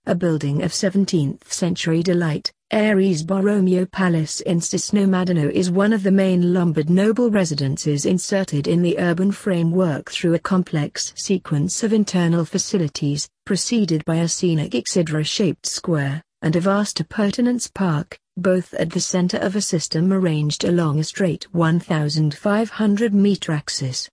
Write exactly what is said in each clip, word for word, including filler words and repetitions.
a building of seventeenth century delight. Ares Borromeo Palace in Cisno-Madanao is one of the main Lombard noble residences inserted in the urban framework through a complex sequence of internal facilities, preceded by a scenic Isidra-shaped square, and a vast appurtenance park, both at the center of a system arranged along a straight one thousand five hundred meter axis.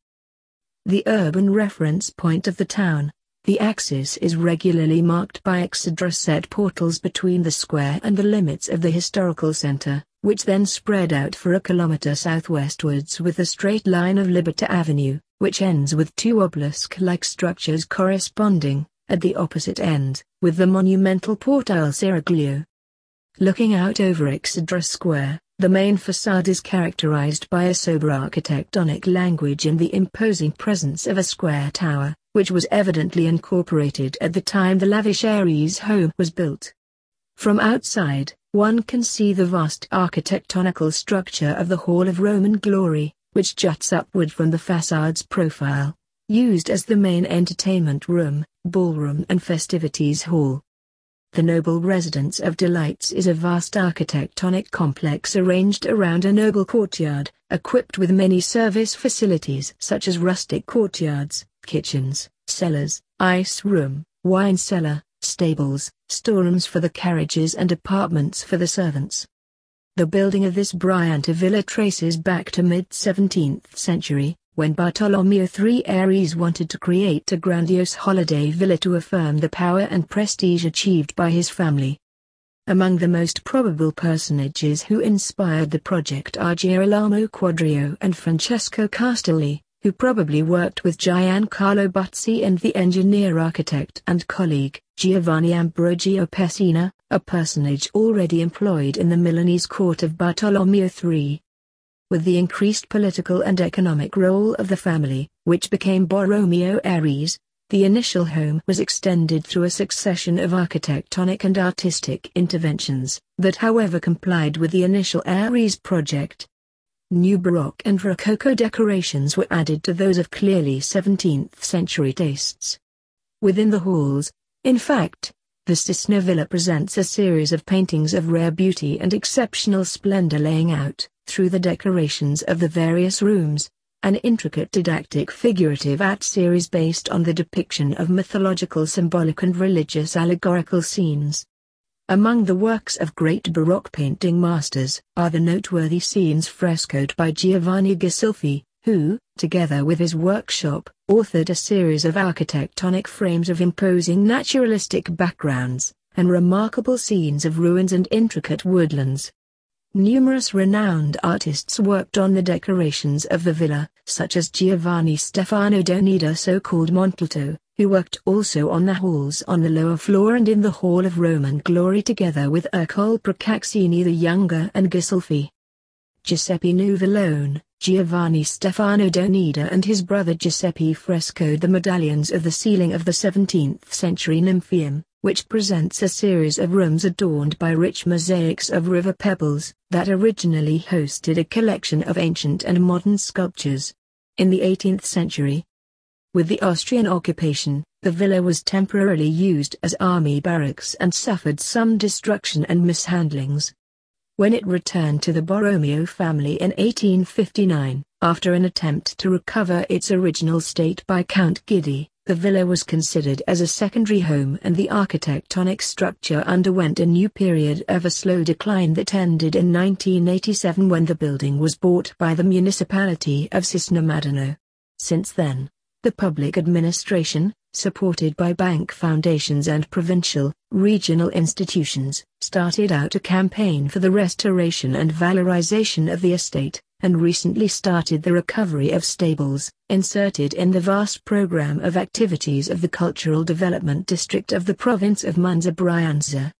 The urban reference point of the town, the axis is regularly marked by Isidra-set portals between the square and the limits of the historical center, which then spread out for a kilometer southwestwards with a straight line of Liberta Avenue, which ends with two obelisk-like structures corresponding, at the opposite end, with the monumental Porta al Siraglio. Looking out over Isidra Square, the main facade is characterized by a sober architectonic language and the imposing presence of a square tower, which was evidently incorporated at the time the lavish Ares home was built. From outside, one can see the vast architectonical structure of the Hall of Roman Glory, which juts upward from the facade's profile, used as the main entertainment room, ballroom and festivities hall. The noble residence of delights is a vast architectonic complex arranged around a noble courtyard, equipped with many service facilities such as rustic courtyards, kitchens, cellars, ice room, wine cellar, stables, storerooms for the carriages and apartments for the servants. The building of this Brianta villa traces back to mid-seventeenth century, when Bartolomeo the Third Ares wanted to create a grandiose holiday villa to affirm the power and prestige achieved by his family. Among the most probable personages who inspired the project are Girolamo Quadrio and Francesco Castelli, who probably worked with Giancarlo Buzzi and the engineer-architect and colleague, Giovanni Ambrogio Pessina, a personage already employed in the Milanese court of Bartolomeo the Third. With the increased political and economic role of the family, which became Borromeo Ares, the initial home was extended through a succession of architectonic and artistic interventions, that however complied with the initial Ares project. New Baroque and Rococo decorations were added to those of clearly seventeenth century tastes. Within the halls, in fact, the Cisno Villa presents a series of paintings of rare beauty and exceptional splendor laying out, through the decorations of the various rooms, an intricate didactic figurative art series based on the depiction of mythological, symbolic and religious allegorical scenes. Among the works of great Baroque painting masters are the noteworthy scenes frescoed by Giovanni Ghisolfi, who, together with his workshop, authored a series of architectonic frames of imposing naturalistic backgrounds, and remarkable scenes of ruins and intricate woodlands. Numerous renowned artists worked on the decorations of the villa, such as Giovanni Stefano Donida, so-called Montalto, who worked also on the halls on the lower floor and in the Hall of Roman Glory together with Ercole Procaccini the Younger and Ghisolfi. Giuseppe Nuvolone, Giovanni Stefano Donida and his brother Giuseppe frescoed the medallions of the ceiling of the seventeenth century Nymphaeum, which presents a series of rooms adorned by rich mosaics of river pebbles, that originally hosted a collection of ancient and modern sculptures. In the eighteenth century, with the Austrian occupation, the villa was temporarily used as army barracks and suffered some destruction and mishandlings. When it returned to the Borromeo family in eighteen fifty-nine, after an attempt to recover its original state by Count Guidi, the villa was considered as a secondary home and the architectonic structure underwent a new period of a slow decline that ended in nineteen eighty-seven when the building was bought by the municipality of Cisno-Madanao. Since then, the public administration, supported by bank foundations and provincial, regional institutions, started out a campaign for the restoration and valorization of the estate, and recently started the recovery of stables, inserted in the vast program of activities of the Cultural Development District of the province of Monza Brianza.